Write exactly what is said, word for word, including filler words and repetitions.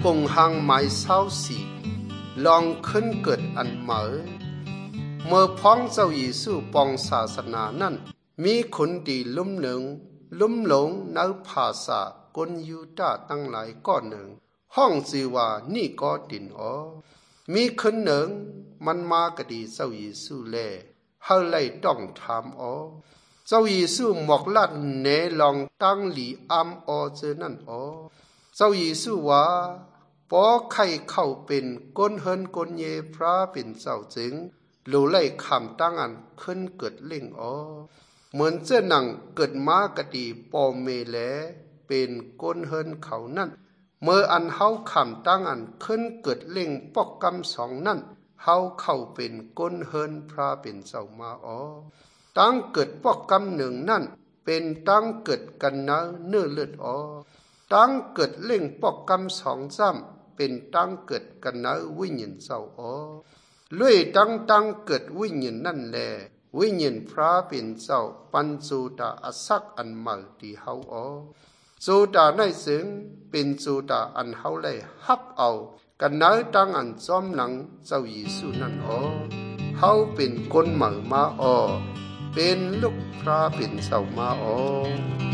กงหังไม้เศร้าสีลองขึ้นเกิดอันเหมอเมื่อพ้องเจ้าเยซูปองศาสนานั้นมีคนดีลุ่มหนึ่งลุ่มหลงในภาษากนยูดาตั้งหลายก้อนหนึ่งห้องจีว่านี่ก็ดินอ๋อมีคนหนึ่งมันมากระดีเจ้าเยซูแลเฮาไล่ต้องถามอ๋อเจ้าเยซูหมอกลัดเนลองตั้งหลีอามอ๋อเจอนั่นอ๋อเจ้าเยซูว่าปอไข่เข้าเป็นก้นเฮินก้นเยพระเป็นเจ้าจึงรู้ไล่คำตั้งอันขึ้นเกิดเล่งอ๋อเหมือนเจ้าหนังเกิดมากระดีปอเมแลเป็นก้นเฮินเขานั่นเมื่ออันเฮาคำตั้งอันขึ้นเกิดเล่งปอกกำสองนั่นเฮาเข้าเป็นก้นเฮินพระเป็นเจ้ามาอ๋อตั้งเกิดปอกกำหนึ่งนั่นเป็นตั้งเกิดกันเนื้อเนื้อเลือดอ๋อตั้งเกิดเล่งปอกกำสองซ้ำเป็นตั้งเกิดกันเนื้อวิญญาณเจ้าอ๋อลุยตั้งตั้งเกิดวิญญาณนั่นแลวิญญาณพระเป็นเจ้าปัญจูตาอสักอันมัลที่เฮาอ๋อจูตาในซึ่งเป็นจูตาอันเฮาเลยฮับเอากันเนื้อตั้งอันจอมหนังเจ้าเยซูนั่นอ๋อเฮาเป็นคนเหมือมาอ๋อเป็นลูกพระเป็นเจ้ามาอ๋อ